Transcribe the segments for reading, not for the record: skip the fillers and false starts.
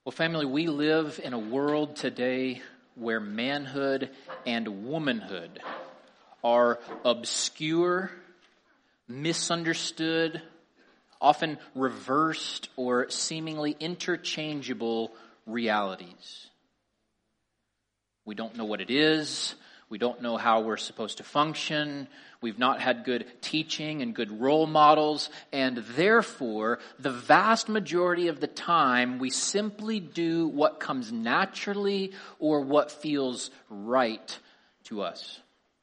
Well, family, we live in a world today where manhood and womanhood are obscure, misunderstood, often reversed or seemingly interchangeable realities. We don't know what it is. We don't know how we're supposed to function. We've not had good teaching and good role models. And therefore, the vast majority of the time, we simply do what comes naturally or what feels right to us.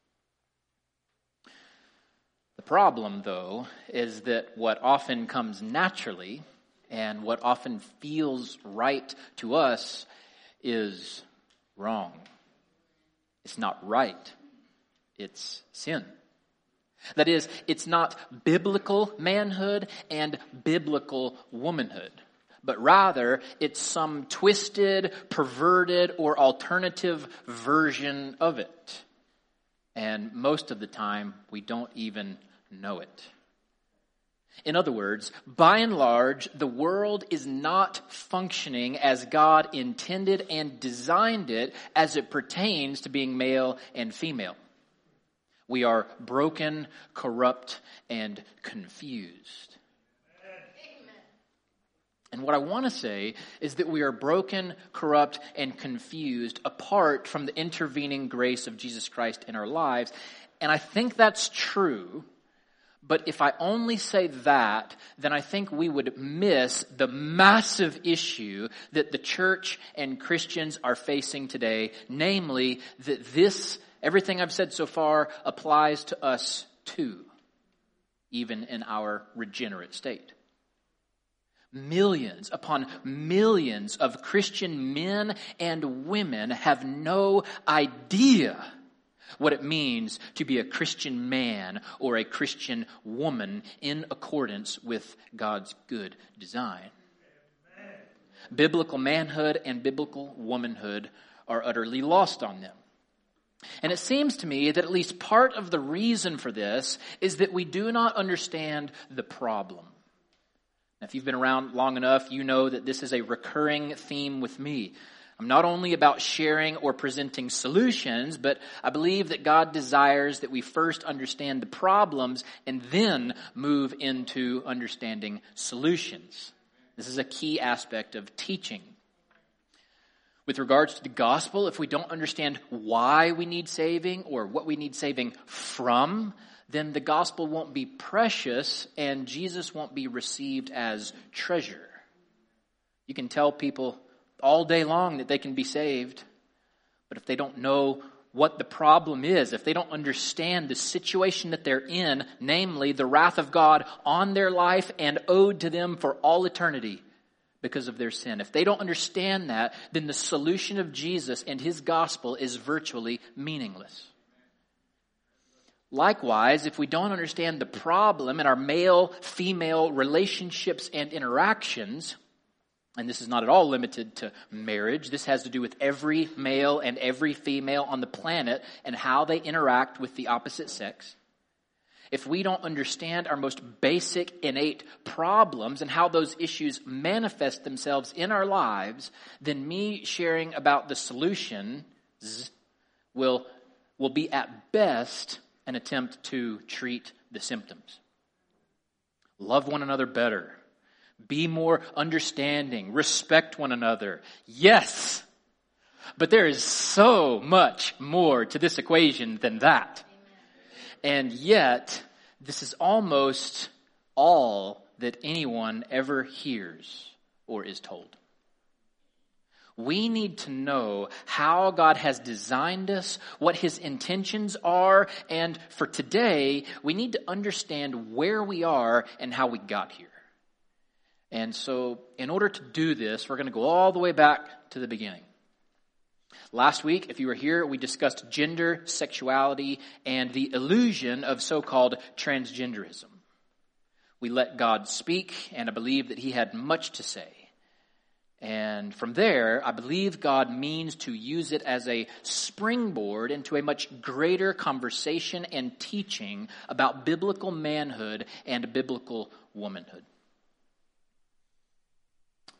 The problem, though, is that what often comes naturally and what often feels right to us is wrong. It's not right. It's sin. That is, it's not biblical manhood and biblical womanhood, but rather it's some twisted, perverted, or alternative version of it. And most of the time, we don't even know it. In other words, by and large, the world is not functioning as God intended and designed it as it pertains to being male and female. We are broken, corrupt, and confused. And what I want to say is that we are broken, corrupt, and confused apart from the intervening grace of Jesus Christ in our lives. And I think that's true. But if I only say that, then I think we would miss the massive issue that the church and Christians are facing today, namely that everything I've said so far applies to us too, even in our regenerate state. Millions upon millions of Christian men and women have no idea what it means to be a Christian man or a Christian woman in accordance with God's good design. Biblical manhood and biblical womanhood are utterly lost on them. And it seems to me that at least part of the reason for this is that we do not understand the problem. Now, if you've been around long enough, you know that this is a recurring theme with me. I'm not only about sharing or presenting solutions, but I believe that God desires that we first understand the problems and then move into understanding solutions. This is a key aspect of teaching. With regards to the gospel, if we don't understand why we need saving or what we need saving from, then the gospel won't be precious and Jesus won't be received as treasure. You can tell people all day long that they can be saved, but if they don't know what the problem is, if they don't understand the situation that they're in, namely the wrath of God on their life and owed to them for all eternity because of their sin, if they don't understand that, then the solution of Jesus and his gospel is virtually meaningless. Likewise, if we don't understand the problem in our male-female relationships and interactions, and this is not at all limited to marriage. This has to do with every male and every female on the planet and how they interact with the opposite sex. If we don't understand our most basic innate problems and how those issues manifest themselves in our lives, then me sharing about the solutions will be at best an attempt to treat the symptoms. Love one another better. Be more understanding. Respect one another. Yes. But there is so much more to this equation than that. And yet, this is almost all that anyone ever hears or is told. We need to know how God has designed us, what his intentions are, and for today, we need to understand where we are and how we got here. And so, in order to do this, we're going to go all the way back to the beginning. Last week, if you were here, we discussed gender, sexuality, and the illusion of so-called transgenderism. We let God speak, and I believe that he had much to say. And from there, I believe God means to use it as a springboard into a much greater conversation and teaching about biblical manhood and biblical womanhood.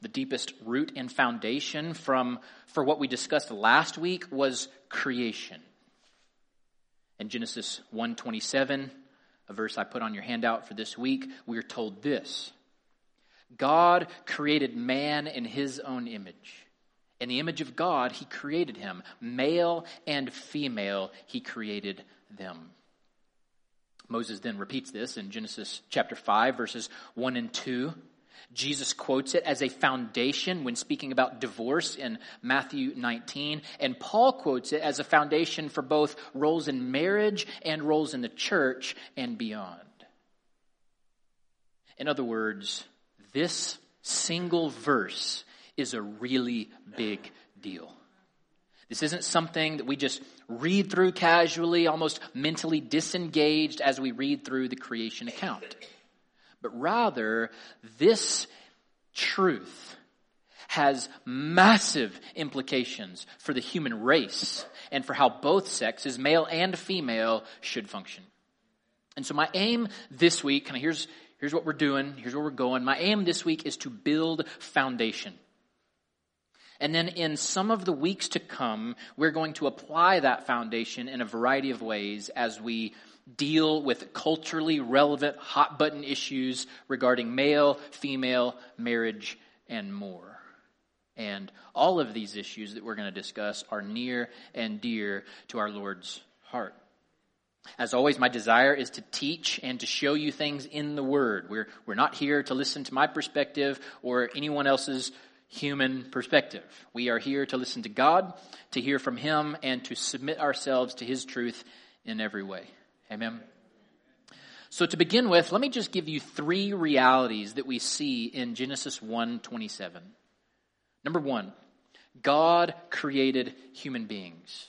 The deepest root and foundation for what we discussed last week was creation. In Genesis 1:27, a verse I put on your handout for this week, we are told this: God created man in his own image. In the image of God, he created him. Male and female, he created them. Moses then repeats this in Genesis chapter 5, verses 1 and 2. Jesus quotes it as a foundation when speaking about divorce in Matthew 19. And Paul quotes it as a foundation for both roles in marriage and roles in the church and beyond. In other words, this single verse is a really big deal. This isn't something that we just read through casually, almost mentally disengaged as we read through the creation account. But rather, this truth has massive implications for the human race and for how both sexes, male and female, should function. And so my aim this week, here's what we're doing, here's where we're going. My aim this week is to build foundation. And then in some of the weeks to come, we're going to apply that foundation in a variety of ways as we deal with culturally relevant hot button issues regarding male, female, marriage, and more. And all of these issues that we're going to discuss are near and dear to our Lord's heart. As always, my desire is to teach and to show you things in the Word. We're not here to listen to my perspective or anyone else's human perspective. We are here to listen to God, to hear from Him, and to submit ourselves to His truth in every way. Amen. So to begin with, let me just give you 3 realities that we see in Genesis 1:27. Number 1, God created human beings.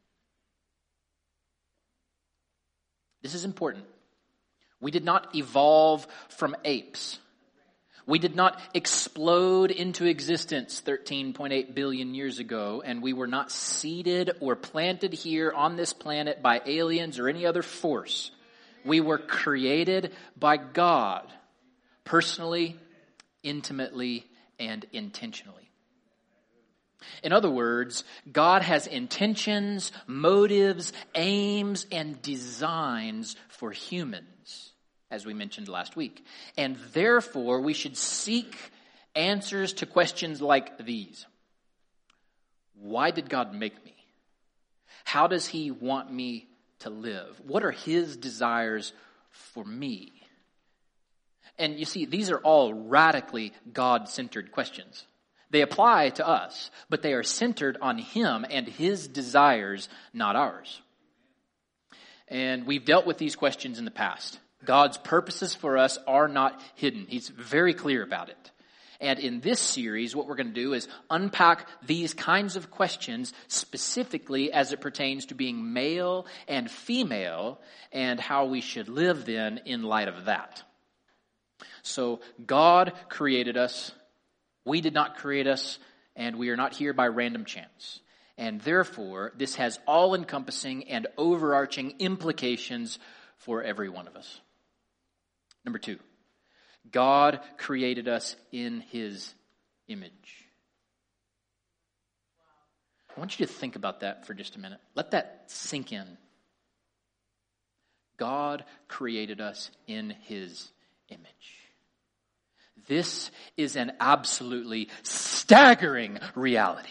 This is important. We did not evolve from apes. We did not explode into existence 13.8 billion years ago, and we were not seeded or planted here on this planet by aliens or any other force. We were created by God, personally, intimately, and intentionally. In other words, God has intentions, motives, aims, and designs for humans, as we mentioned last week. And therefore, we should seek answers to questions like these. Why did God make me? How does He want me to live? What are His desires for me? And you see, these are all radically God-centered questions. They apply to us, but they are centered on Him and His desires, not ours. And we've dealt with these questions in the past. God's purposes for us are not hidden. He's very clear about it. And in this series, what we're going to do is unpack these kinds of questions specifically as it pertains to being male and female and how we should live then in light of that. So God created us. We did not create us, and we are not here by random chance. And therefore, this has all-encompassing and overarching implications for every one of us. Number 2, God created us in His image. I want you to think about that for just a minute. Let that sink in. God created us in His image. This is an absolutely staggering reality.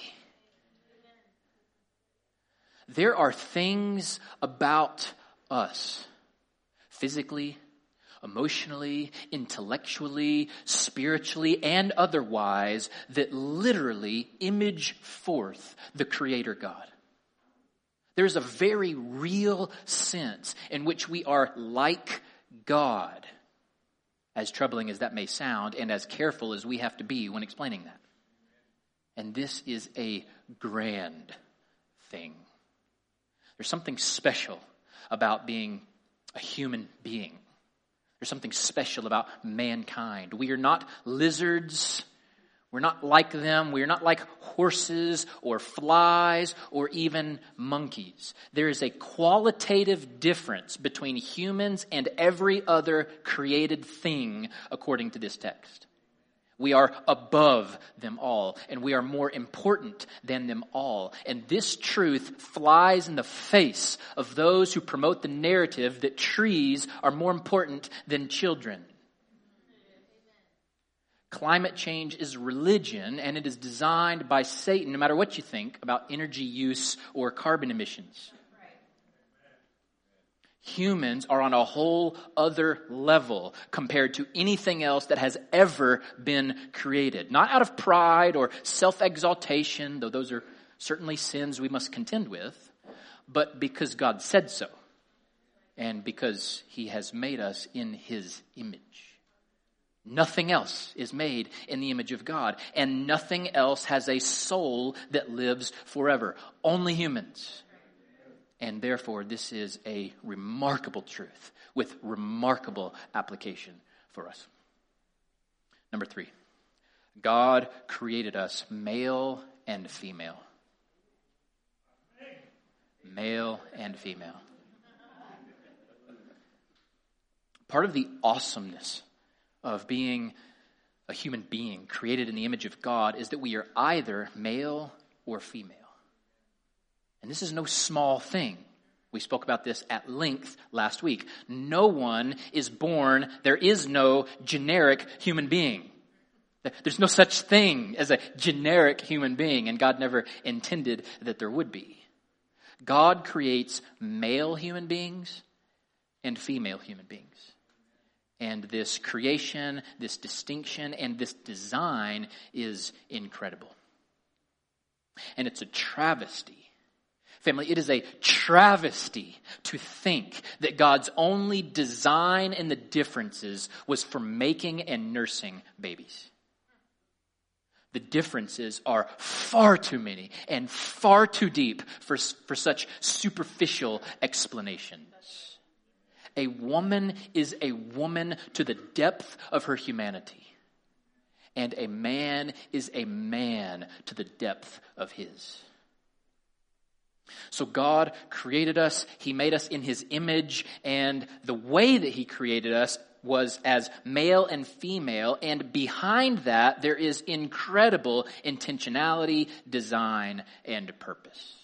There are things about us, physically, emotionally, intellectually, spiritually, and otherwise, that literally image forth the Creator God. There's a very real sense in which we are like God, as troubling as that may sound, and as careful as we have to be when explaining that. And this is a grand thing. There's something special about being a human being. There's something special about mankind. We are not lizards. We're not like them. We are not like horses or flies or even monkeys. There is a qualitative difference between humans and every other created thing according to this text. We are above them all, and we are more important than them all. And this truth flies in the face of those who promote the narrative that trees are more important than children. Climate change is religion, and it is designed by Satan, no matter what you think about energy use or carbon emissions. Humans are on a whole other level compared to anything else that has ever been created. Not out of pride or self-exaltation, though those are certainly sins we must contend with, but because God said so, and because he has made us in his image. Nothing else is made in the image of God, and nothing else has a soul that lives forever. Only humans. And therefore, this is a remarkable truth with remarkable application for us. Number 3, God created us male and female. Male and female. Part of the awesomeness of being a human being created in the image of God is that we are either male or female. And this is no small thing. We spoke about this at length last week. No one is born, there is no generic human being. There's no such thing as a generic human being, and God never intended that there would be. God creates male human beings and female human beings. And this creation, this distinction, and this design is incredible. And it's a travesty. Family, it is a travesty to think that God's only design in the differences was for making and nursing babies. The differences are far too many and far too deep for such superficial explanations. A woman is a woman to the depth of her humanity. And a man is a man to the depth of his. So God created us, he made us in his image, and the way that he created us was as male and female, and behind that there is incredible intentionality, design, and purpose.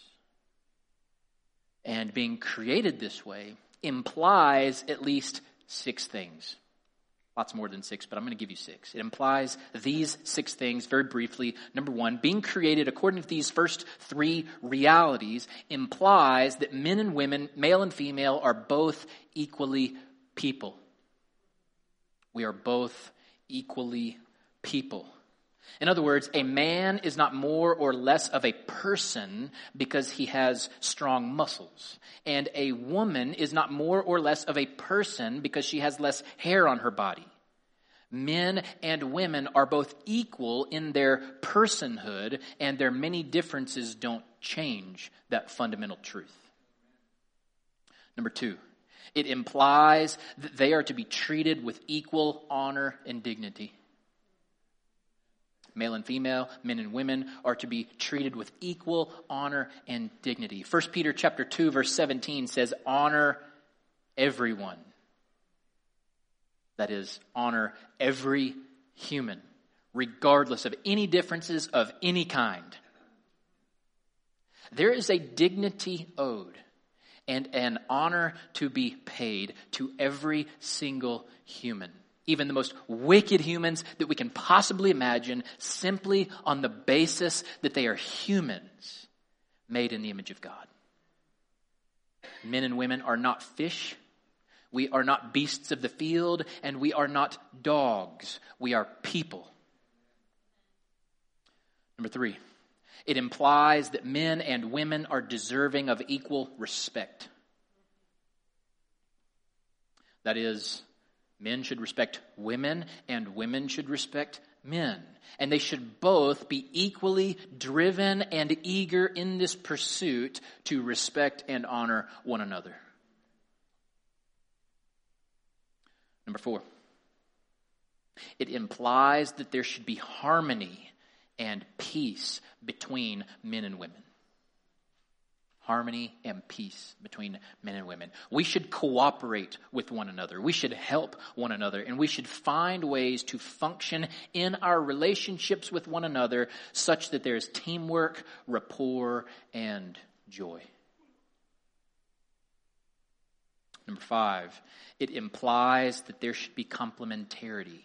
And being created this way implies at least 6 things. Lots more than 6, but I'm going to give you 6. It implies these 6 things very briefly. Number 1, being created according to these first 3 realities implies that men and women, male and female, are both equally people. We are both equally people. In other words, a man is not more or less of a person because he has strong muscles. And a woman is not more or less of a person because she has less hair on her body. Men and women are both equal in their personhood, and their many differences don't change that fundamental truth. Number 2, it implies that they are to be treated with equal honor and dignity. Male and female, men and women are to be treated with equal honor and dignity. 1 Peter chapter 2, verse 17 says, honor everyone. That is, honor every human, regardless of any differences of any kind. There is a dignity owed and an honor to be paid to every single human. Even the most wicked humans that we can possibly imagine, simply on the basis that they are humans made in the image of God. Men and women are not fish. We are not beasts of the field, and we are not dogs. We are people. Number 3, it implies that men and women are deserving of equal respect. That is, men should respect women, and women should respect men. And they should both be equally driven and eager in this pursuit to respect and honor one another. Number 4, it implies that there should be harmony and peace between men and women. harmony and peace between men and women. We should cooperate with one another. We should help one another. And we should find ways to function in our relationships with one another such that there's teamwork, rapport, and joy. Number 5, it implies that there should be complementarity.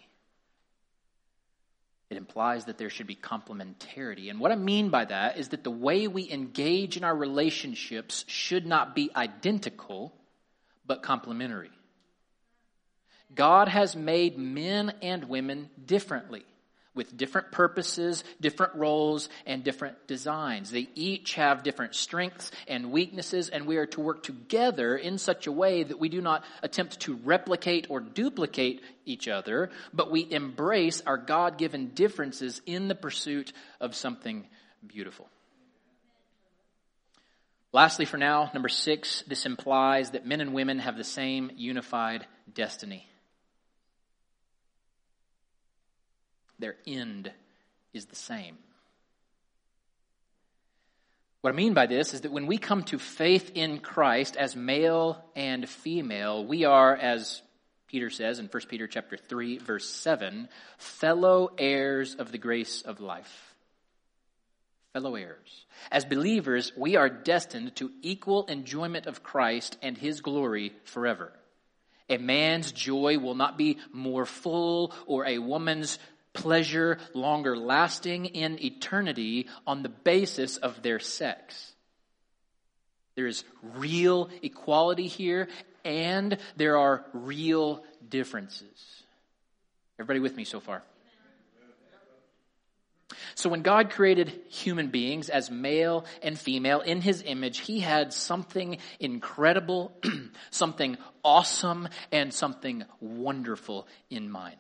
It implies that there should be complementarity. And what I mean by that is that the way we engage in our relationships should not be identical, but complementary. God has made men and women differently, with different purposes, different roles, and different designs. They each have different strengths and weaknesses, and we are to work together in such a way that we do not attempt to replicate or duplicate each other, but we embrace our God-given differences in the pursuit of something beautiful. Lastly, for now, number 6, this implies that men and women have the same unified destiny. Their end is the same. What I mean by this is that when we come to faith in Christ as male and female, we are, as Peter says in 1 Peter chapter 3, verse 7, fellow heirs of the grace of life. Fellow heirs. As believers, we are destined to equal enjoyment of Christ and his glory forever. A man's joy will not be more full, or a woman's pleasure longer lasting in eternity on the basis of their sex. There is real equality here, and there are real differences. Everybody with me so far? So when God created human beings as male and female in his image, he had something incredible, something awesome, and something wonderful in mind.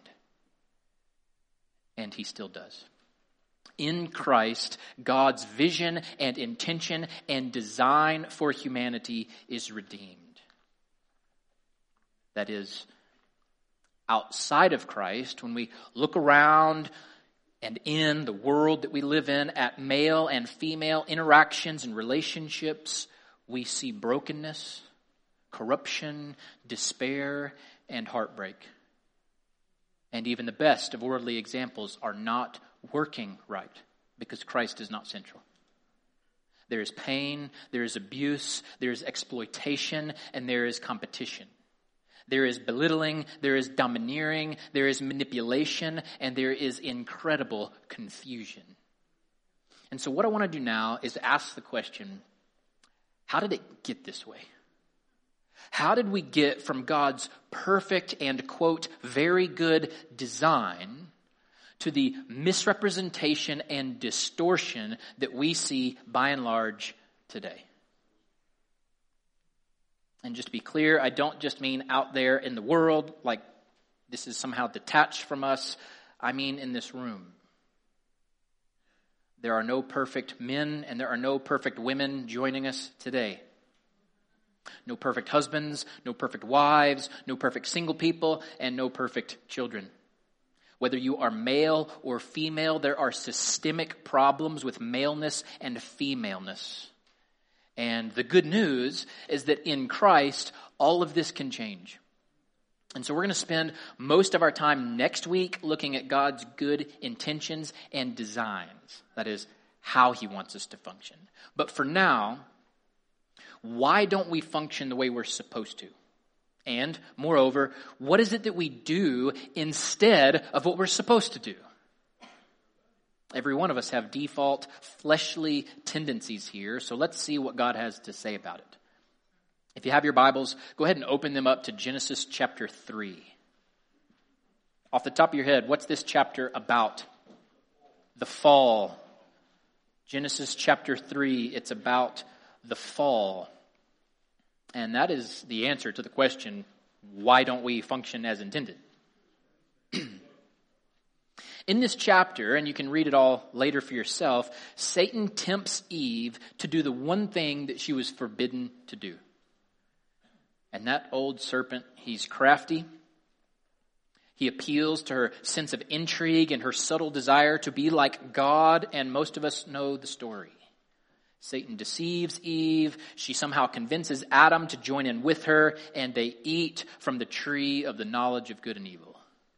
And he still does. In Christ, God's vision and intention and design for humanity is redeemed. That is, outside of Christ, when we look around and in the world that we live in at male and female interactions and relationships, we see brokenness, corruption, despair, and heartbreak. And even the best of worldly examples are not working right because Christ is not central. There is pain, there is abuse, there is exploitation, and there is competition. There is belittling, there is domineering, there is manipulation, and there is incredible confusion. And so what I want to do now is ask the question, how did it get this way? How did we get from God's perfect and, quote, very good design to the misrepresentation and distortion that we see by and large today? And just to be clear, I don't just mean out there in the world, like this is somehow detached from us. I mean in this room. There are no perfect men and there are no perfect women joining us today. No perfect husbands, no perfect wives, no perfect single people, and no perfect children. Whether you are male or female, there are systemic problems with maleness and femaleness. And the good news is that in Christ, all of this can change. And so we're going to spend most of our time next week looking at God's good intentions and designs. That is, how he wants us to function. But for now, why don't we function the way we're supposed to? And, moreover, what is it that we do instead of what we're supposed to do? Every one of us have default fleshly tendencies here, so let's see what God has to say about it. If you have your Bibles, go ahead and open them up to Genesis chapter 3. Off the top of your head, what's this chapter about? The fall. Genesis chapter 3, it's about the fall. And that is the answer to the question, why don't we function as intended? In this chapter, and you can read it all later for yourself, Satan tempts Eve to do the one thing that she was forbidden to do. And that old serpent, he's crafty. He appeals to her sense of intrigue and her subtle desire to be like God, and most of us know the story. Satan deceives Eve. She somehow convinces Adam to join in with her, and they eat from the tree of the knowledge of good and evil.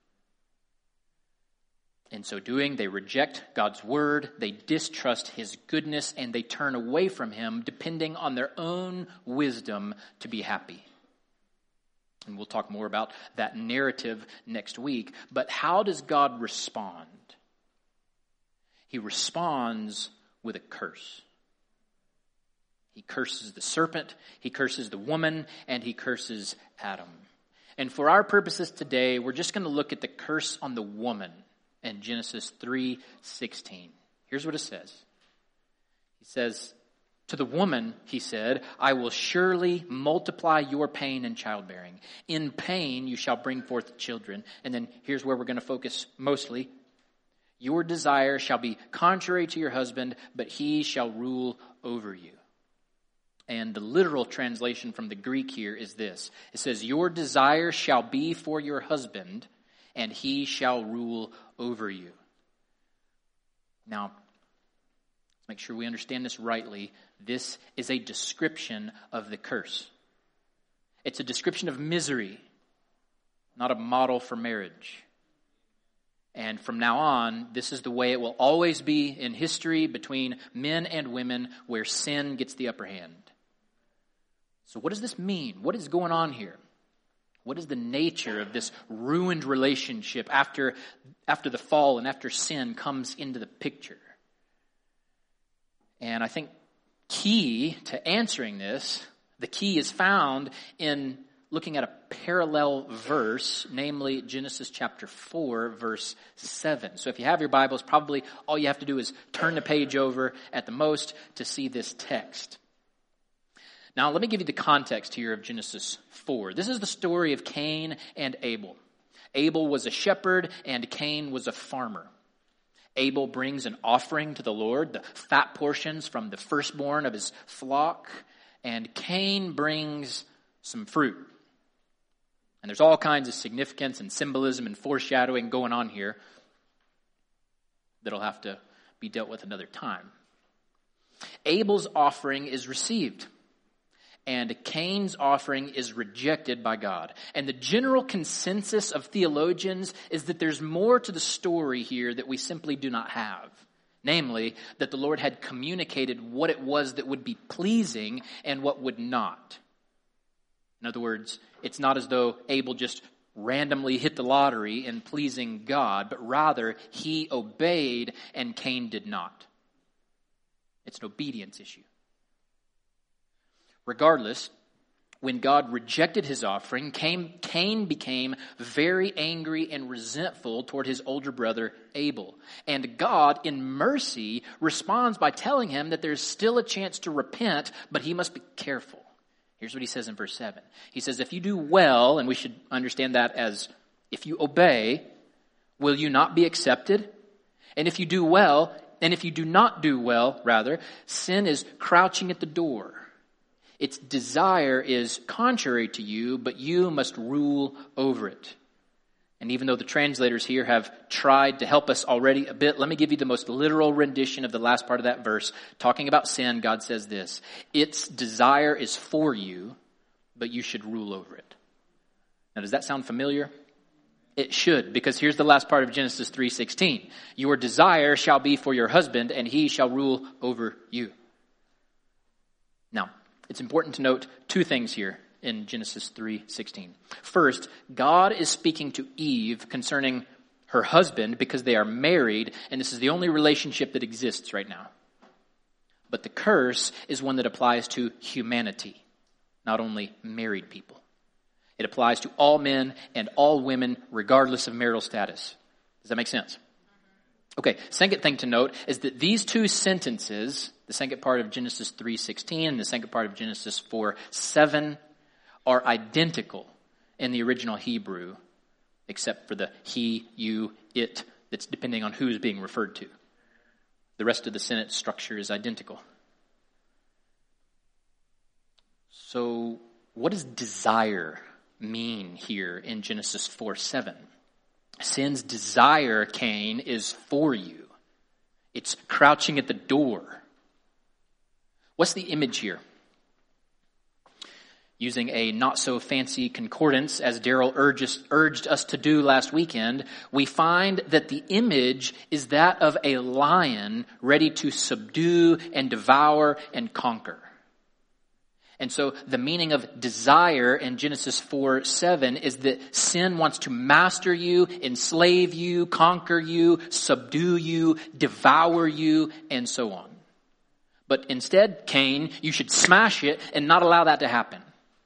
In so doing, they reject God's word, they distrust his goodness, and they turn away from him, depending on their own wisdom to be happy. And we'll talk more about that narrative next week. But how does God respond? He responds with a curse. He curses the serpent, he curses the woman, and he curses Adam. And for our purposes today, we're just going to look at the curse on the woman in Genesis 3:16. Here's what it says. He says, to the woman, he said, I will surely multiply your pain in childbearing. In pain you shall bring forth children. And then here's where we're going to focus mostly. Your desire shall be contrary to your husband, but he shall rule over you. And the literal translation from the Greek here is this. It says, your desire shall be for your husband, and he shall rule over you. Now, let's make sure we understand this rightly. This is a description of the curse. It's a description of misery, not a model for marriage. And from now on, this is the way it will always be in history between men and women, where sin gets the upper hand. So what does this mean? What is going on here? What is the nature of this ruined relationship after the fall and after sin comes into the picture? And I think key to answering this, the key is found in looking at a parallel verse, namely Genesis chapter 4, verse 7. So if you have your Bibles, probably all you have to do is turn the page over at the most to see this text. Now, let me give you the context here of Genesis 4. This is the story of Cain and Abel. Abel was a shepherd and Cain was a farmer. Abel brings an offering to the Lord, the fat portions from the firstborn of his flock, and Cain brings some fruit. And there's all kinds of significance and symbolism and foreshadowing going on here that'll have to be dealt with another time. Abel's offering is received, and Cain's offering is rejected by God. And the general consensus of theologians is that there's more to the story here that we simply do not have. Namely, that the Lord had communicated what it was that would be pleasing and what would not. In other words, it's not as though Abel just randomly hit the lottery in pleasing God, but rather he obeyed and Cain did not. It's an obedience issue. Regardless, when God rejected his offering, Cain became very angry and resentful toward his older brother Abel. And God, in mercy, responds by telling him that there's still a chance to repent, but he must be careful. Here's what he says in verse 7. He says, if you do well, and we should understand that as if you obey, will you not be accepted? And if you do well, and if you do not do well, rather, sin is crouching at the door. Its desire is contrary to you, but you must rule over it. And even though the translators here have tried to help us already a bit, let me give you the most literal rendition of the last part of that verse. Talking about sin, God says this: its desire is for you, but you should rule over it. Now, does that sound familiar? It should, because here's the last part of Genesis 3:16. Your desire shall be for your husband, and he shall rule over you. Now, it's important to note two things here in Genesis 3:16. First, God is speaking to Eve concerning her husband because they are married, and this is the only relationship that exists right now. But the curse is one that applies to humanity, not only married people. It applies to all men and all women, regardless of marital status. Does that make sense? Okay, second thing to note is that these two sentences, the second part of Genesis 3:16 and the second part of Genesis 4:7, are identical in the original Hebrew, except for the he, you, it, that's depending on who is being referred to. The rest of the sentence structure is identical. So, what does desire mean here in Genesis 4:7? Sin's desire, Cain, is for you. It's crouching at the door. What's the image here? Using a not-so-fancy concordance, as Daryl urged us to do last weekend, we find that the image is that of a lion ready to subdue and devour and conquer. And so the meaning of desire in Genesis 4:7 is that sin wants to master you, enslave you, conquer you, subdue you, devour you, and so on. But instead, Cain, you should smash it and not allow that to happen.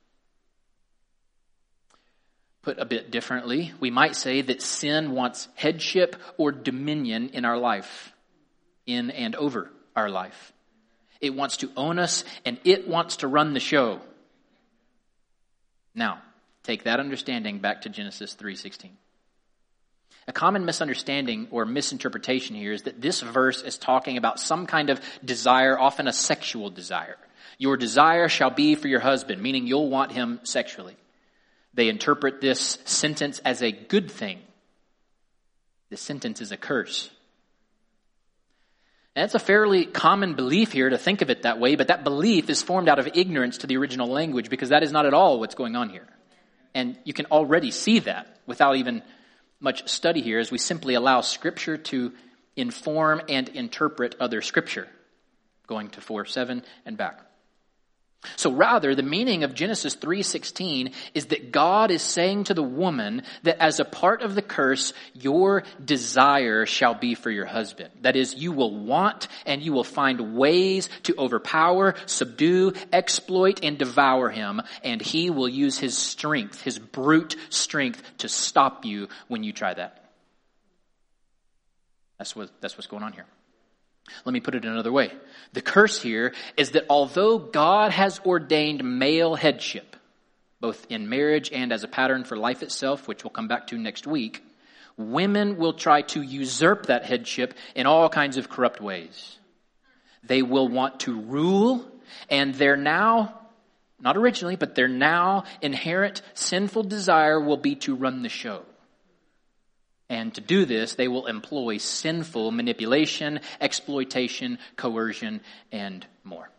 Put a bit differently, we might say that sin wants headship or dominion in our life, in and over our life. It wants to own us, and it wants to run the show. Now, take that understanding back to Genesis 3:16. A common misunderstanding or misinterpretation here is that this verse is talking about some kind of desire, often a sexual desire. Your desire shall be for your husband, meaning you'll want him sexually. They interpret this sentence as a good thing. This sentence is a curse. And it's a fairly common belief here to think of it that way, but that belief is formed out of ignorance to the original language, because that is not at all what's going on here. And you can already see that without even much study here, as we simply allow Scripture to inform and interpret other Scripture, going to 4:7 and back. So rather, the meaning of Genesis 3:16 is that God is saying to the woman that as a part of the curse, your desire shall be for your husband. That is, you will want and you will find ways to overpower, subdue, exploit, and devour him. And he will use his strength, his brute strength, to stop you when you try that. That's what's going on here. Let me put it another way. The curse here is that although God has ordained male headship, both in marriage and as a pattern for life itself, which we'll come back to next week, women will try to usurp that headship in all kinds of corrupt ways. They will want to rule, and their now, not originally, but their now inherent sinful desire will be to run the show. And to do this, they will employ sinful manipulation, exploitation, coercion, and more.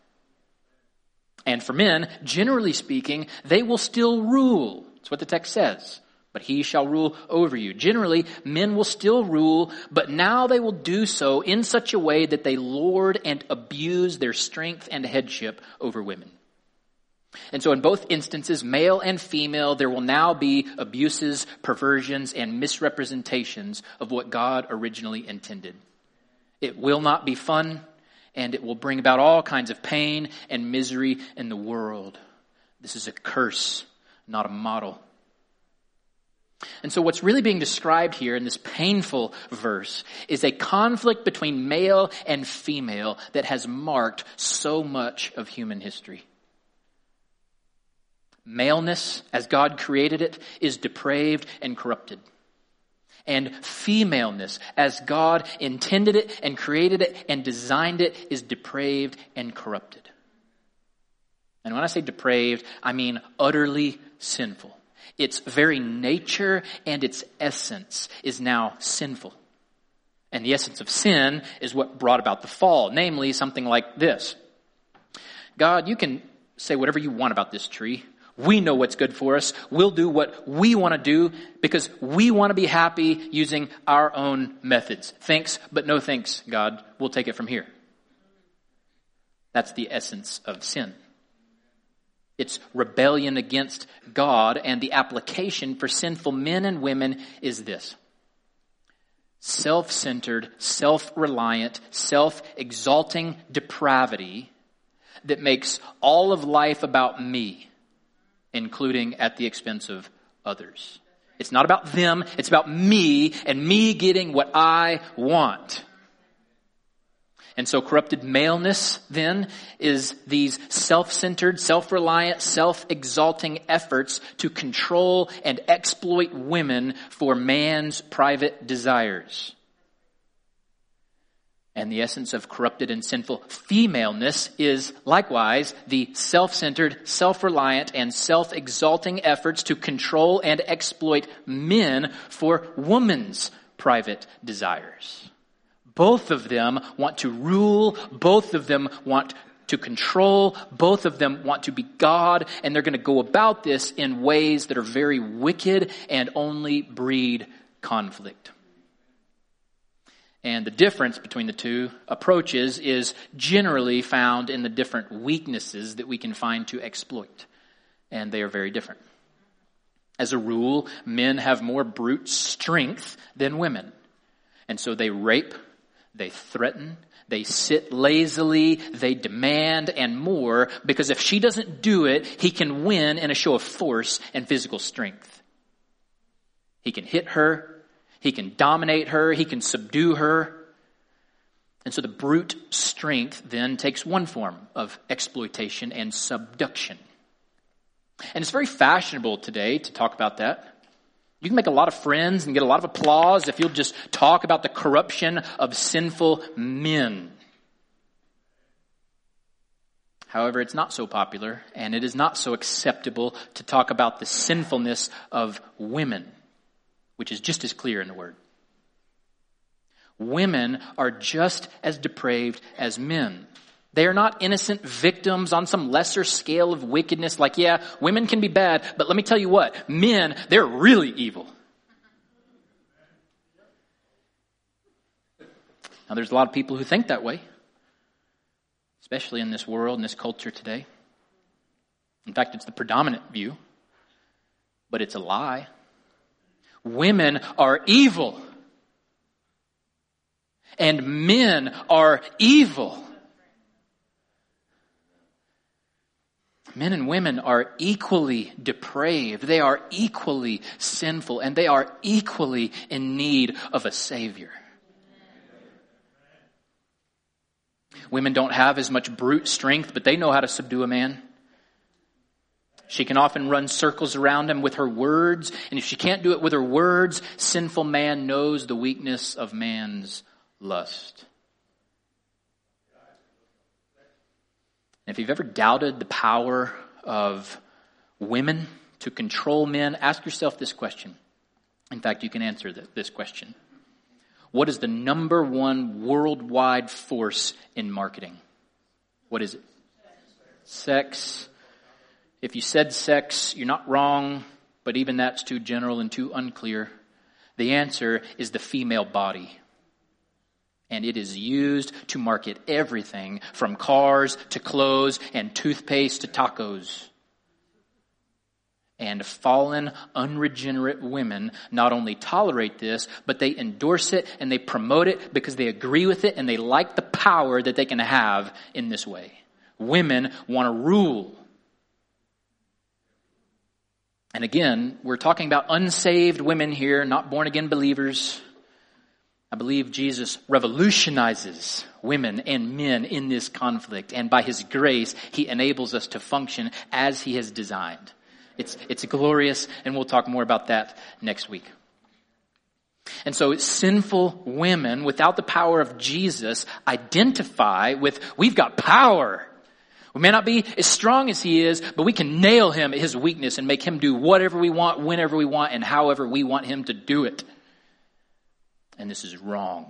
And for men, generally speaking, they will still rule. That's what the text says. But he shall rule over you. Generally, men will still rule, but now they will do so in such a way that they lord and abuse their strength and headship over women. And so in both instances, male and female, there will now be abuses, perversions, and misrepresentations of what God originally intended. It will not be fun, and it will bring about all kinds of pain and misery in the world. This is a curse, not a model. And so what's really being described here in this painful verse is a conflict between male and female that has marked so much of human history. Maleness, as God created it, is depraved and corrupted. And femaleness, as God intended it and created it and designed it, is depraved and corrupted. And when I say depraved, I mean utterly sinful. Its very nature and its essence is now sinful. And the essence of sin is what brought about the fall, namely something like this. God, you can say whatever you want about this tree. We know what's good for us. We'll do what we want to do because we want to be happy using our own methods. Thanks, but no thanks, God. We'll take it from here. That's the essence of sin. It's rebellion against God, and the application for sinful men and women is this. Self-centered, self-reliant, self-exalting depravity that makes all of life about me, including at the expense of others. It's not about them, it's about me and me getting what I want. And so corrupted maleness then is these self-centered, self-reliant, self-exalting efforts to control and exploit women for man's private desires. And the essence of corrupted and sinful femaleness is likewise the self-centered, self-reliant, and self-exalting efforts to control and exploit men for woman's private desires. Both of them want to rule. Both of them want to control. Both of them want to be God, and they're going to go about this in ways that are very wicked and only breed conflict. And the difference between the two approaches is generally found in the different weaknesses that we can find to exploit. And they are very different. As a rule, men have more brute strength than women. And so they rape, they threaten, they sit lazily, they demand, and more, because if she doesn't do it, he can win in a show of force and physical strength. He can hit her, he can dominate her, he can subdue her. And so the brute strength then takes one form of exploitation and subduction. And it's very fashionable today to talk about that. You can make a lot of friends and get a lot of applause if you'll just talk about the corruption of sinful men. However, it's not so popular, and it is not so acceptable to talk about the sinfulness of women, which is just as clear in the Word. Women are just as depraved as men. They are not innocent victims on some lesser scale of wickedness. Like, yeah, women can be bad, but let me tell you what, men, they're really evil. Now, there's a lot of people who think that way, especially in this world, in this culture today. In fact, it's the predominant view, but it's a lie. Women are evil, and men are evil. Men and women are equally depraved. They are equally sinful, and they are equally in need of a Savior. Women don't have as much brute strength, but they know how to subdue a man. She can often run circles around him with her words, and if she can't do it with her words, sinful man knows the weakness of man's lust. If you've ever doubted the power of women to control men, ask yourself this question. In fact, you can answer this question. What is the number one worldwide force in marketing? What is it? Sex. If you said sex, you're not wrong, but even that's too general and too unclear. The answer is the female body. And it is used to market everything from cars to clothes and toothpaste to tacos. And fallen, unregenerate women not only tolerate this, but they endorse it and they promote it because they agree with it and they like the power that they can have in this way. Women want to rule. And again, we're talking about unsaved women here, not born-again believers. I believe Jesus revolutionizes women and men in this conflict, and by His grace, He enables us to function as He has designed. It's glorious, and we'll talk more about that next week. And so sinful women, without the power of Jesus, identify with, we've got power. We may not be as strong as He is, but we can nail Him at His weakness and make Him do whatever we want, whenever we want, and however we want Him to do it. And this is wrong.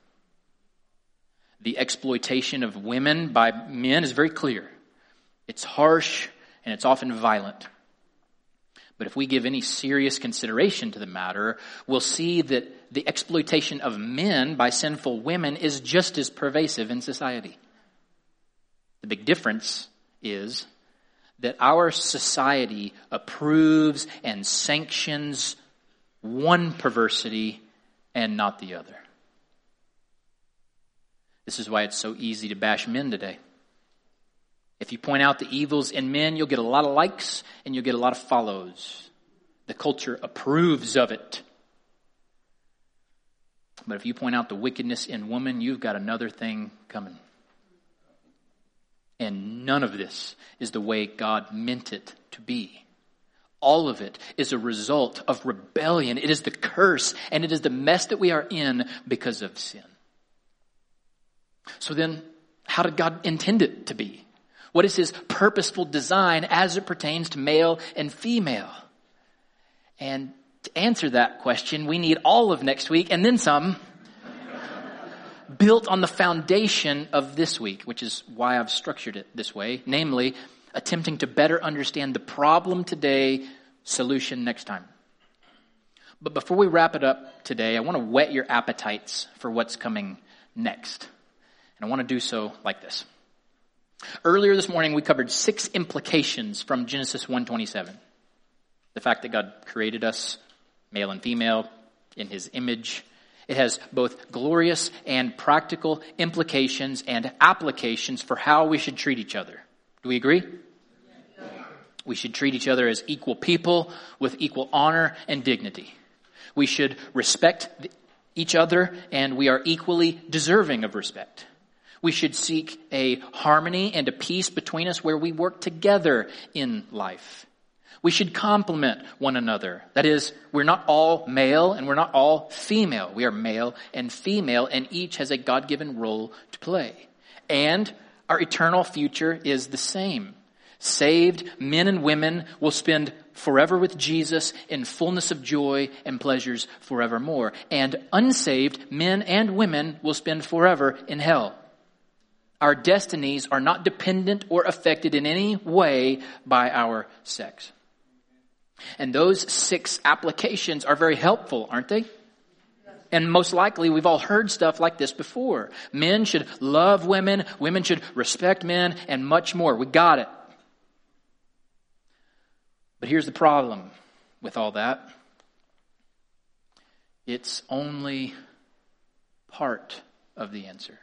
The exploitation of women by men is very clear. It's harsh and it's often violent. But if we give any serious consideration to the matter, we'll see that the exploitation of men by sinful women is just as pervasive in society. The big difference is that our society approves and sanctions one perversity and not the other. This is why it's so easy to bash men today. If you point out the evils in men, you'll get a lot of likes and you'll get a lot of follows. The culture approves of it. But if you point out the wickedness in woman, you've got another thing coming. And none of this is the way God meant it to be. All of it is a result of rebellion. It is the curse, and it is the mess that we are in because of sin. So then, how did God intend it to be? What is His purposeful design as it pertains to male and female? And to answer that question, we need all of next week and then some. built on the foundation of this week, which is why I've structured it this way, namely attempting to better understand the problem today, solution next time. But before we wrap it up today, I want to whet your appetites for what's coming next. And I want to do so like this. Earlier this morning, we covered 6 implications from Genesis 1:27. The fact that God created us, male and female, in his image. It has both glorious and practical implications and applications for how we should treat each other. Do we agree? We should treat each other as equal people with equal honor and dignity. We should respect each other, and we are equally deserving of respect. We should seek a harmony and a peace between us where we work together in life. We should complement one another. That is, we're not all male and we're not all female. We are male and female, and each has a God-given role to play. And our eternal future is the same. Saved men and women will spend forever with Jesus in fullness of joy and pleasures forevermore. And unsaved men and women will spend forever in hell. Our destinies are not dependent or affected in any way by our sex. And those 6 applications are very helpful, aren't they? And most likely we've all heard stuff like this before. Men should love women, women should respect men, and much more. We got it. But here's the problem with all that. It's only part of the answer.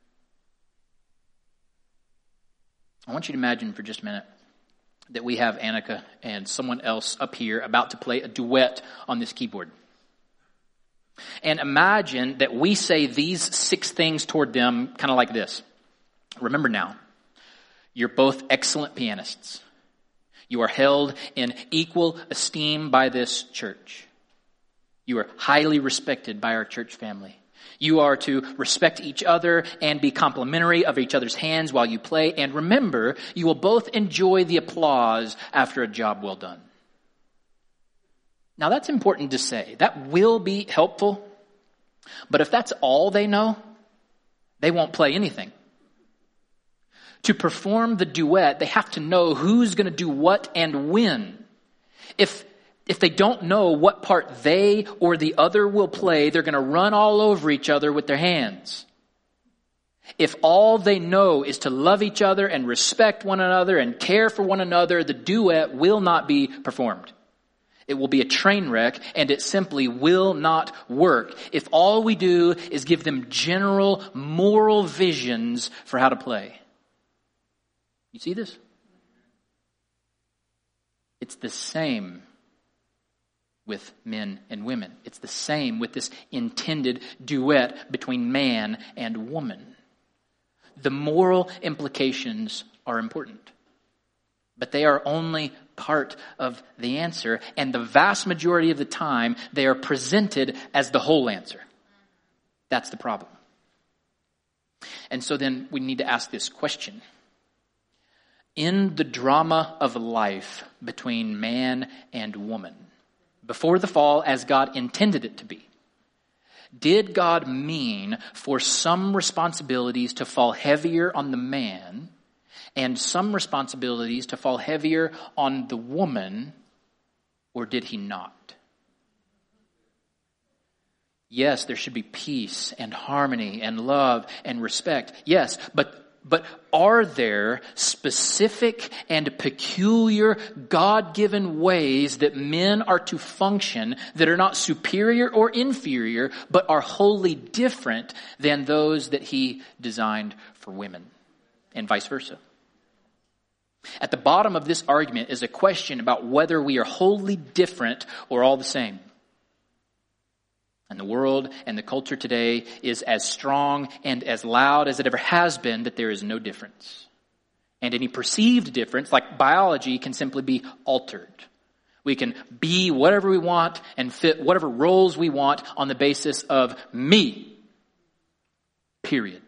I want you to imagine for just a minute that we have Annika and someone else up here about to play a duet on this keyboard. And imagine that we say these 6 things toward them kind of like this. Remember now, you're both excellent pianists. You are held in equal esteem by this church. You are highly respected by our church family. You are to respect each other and be complimentary of each other's hands while you play. And remember, you will both enjoy the applause after a job well done. Now that's important to say. That will be helpful. But if that's all they know, they won't play anything. To perform the duet, they have to know who's going to do what and when. If they don't know what part they or the other will play, they're going to run all over each other with their hands. If all they know is to love each other and respect one another and care for one another, the duet will not be performed. It will be a train wreck, and it simply will not work if all we do is give them general moral visions for how to play. You see this? It's the same with men and women. It's the same with this intended duet between man and woman. The moral implications are important, but they are only part of the answer, and the vast majority of the time they are presented as the whole answer. That's the problem. And so then we need to ask this question. In the drama of life between man and woman, before the fall as God intended it to be, did God mean for some responsibilities to fall heavier on the man and some responsibilities to fall heavier on the woman, or did he not? Yes, there should be peace and harmony and love and respect. Yes, but are there specific and peculiar God-given ways that men are to function that are not superior or inferior, but are wholly different than those that he designed for women, and vice versa? At the bottom of this argument is a question about whether we are wholly different or all the same. And the world and the culture today is as strong and as loud as it ever has been that there is no difference. And any perceived difference, like biology, can simply be altered. We can be whatever we want and fit whatever roles we want on the basis of me. Period.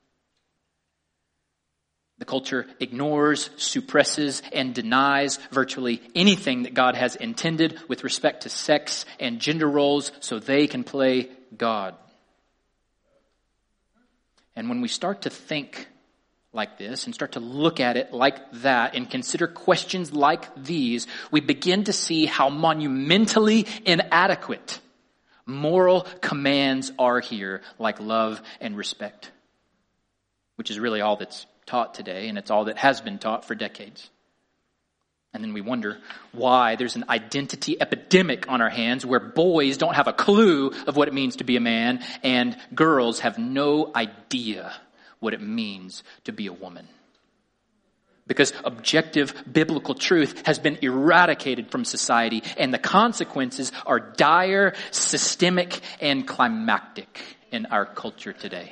The culture ignores, suppresses, and denies virtually anything that God has intended with respect to sex and gender roles so they can play God. And when we start to think like this and start to look at it like that and consider questions like these, we begin to see how monumentally inadequate moral commands are here, like love and respect, which is really all that's taught today, and it's all that has been taught for decades. And then we wonder why there's an identity epidemic on our hands where boys don't have a clue of what it means to be a man and girls have no idea what it means to be a woman. Because objective biblical truth has been eradicated from society, and the consequences are dire, systemic, and climactic in our culture today.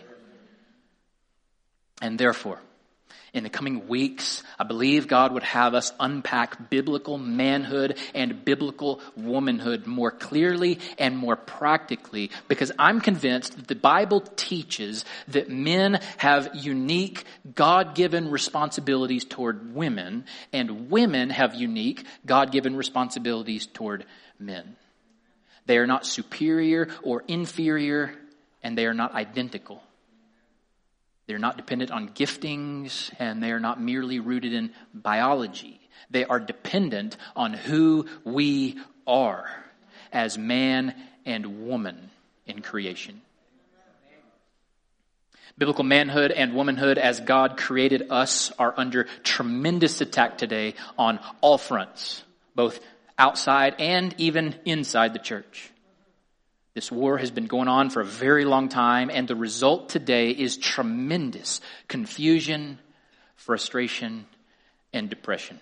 And therefore, in the coming weeks, I believe God would have us unpack biblical manhood and biblical womanhood more clearly and more practically, because I'm convinced that the Bible teaches that men have unique God-given responsibilities toward women, and women have unique God-given responsibilities toward men. They are not superior or inferior, and they are not identical. They're not dependent on giftings, and they are not merely rooted in biology. They are dependent on who we are as man and woman in creation. Biblical manhood and womanhood as God created us are under tremendous attack today on all fronts, both outside and even inside the church. This war has been going on for a very long time, and the result today is tremendous confusion, frustration, and depression.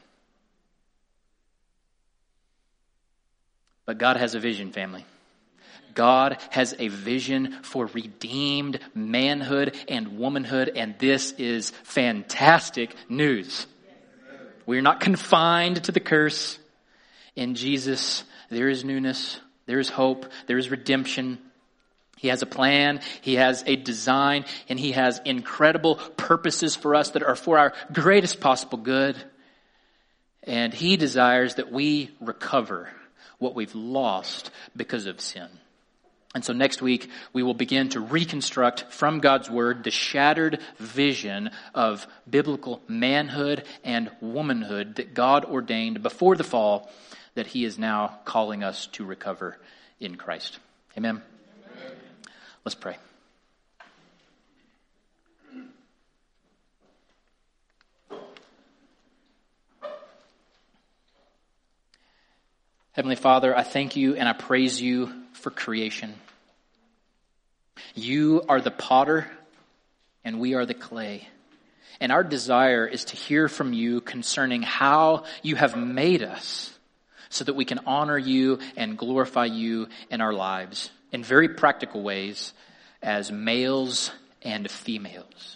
But God has a vision, family. God has a vision for redeemed manhood and womanhood, and this is fantastic news. We're not confined to the curse. In Jesus, there is newness. There is hope. There is redemption. He has a plan. He has a design. And He has incredible purposes for us that are for our greatest possible good. And He desires that we recover what we've lost because of sin. And so next week, we will begin to reconstruct from God's Word the shattered vision of biblical manhood and womanhood that God ordained before the fall, that He is now calling us to recover in Christ. Amen? Amen. Let's pray. Heavenly Father, I thank You and I praise You for creation. You are the potter and we are the clay. And our desire is to hear from You concerning how You have made us, so that we can honor You and glorify You in our lives in very practical ways as males and females.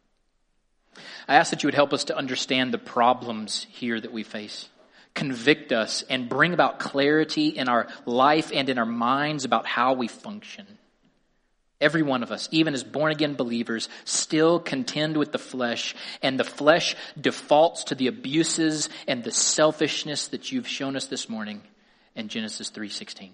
I ask that You would help us to understand the problems here that we face. Convict us and bring about clarity in our life and in our minds about how we function. Every one of us, even as born-again believers, still contend with the flesh, and the flesh defaults to the abuses and the selfishness that You've shown us this morning in Genesis 3:16.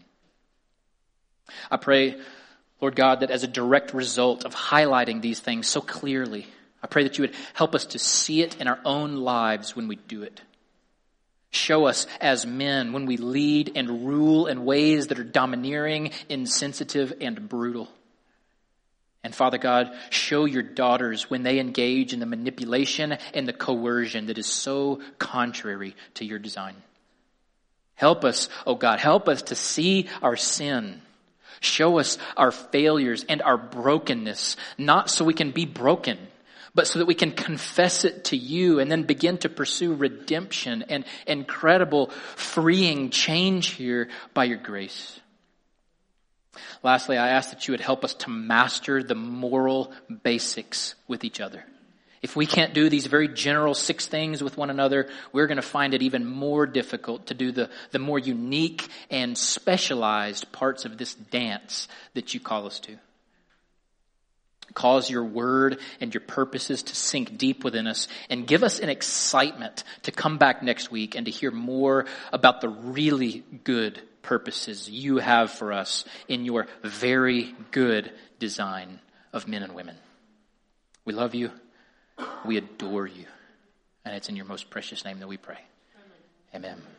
I pray, Lord God, that as a direct result of highlighting these things so clearly, I pray that You would help us to see it in our own lives when we do it. Show us as men when we lead and rule in ways that are domineering, insensitive, and brutal. And Father God, show Your daughters when they engage in the manipulation and the coercion that is so contrary to Your design. Help us, oh God, help us to see our sin. Show us our failures and our brokenness, not so we can be broken, but so that we can confess it to You and then begin to pursue redemption and incredible freeing change here by Your grace. Lastly, I ask that You would help us to master the moral basics with each other. If we can't do these very general 6 things with one another, we're going to find it even more difficult to do the more unique and specialized parts of this dance that You call us to. Cause Your word and Your purposes to sink deep within us, and give us an excitement to come back next week and to hear more about the really good purposes You have for us in Your very good design of men and women. We love you. We adore you. And it's in your most precious name that we pray. Amen.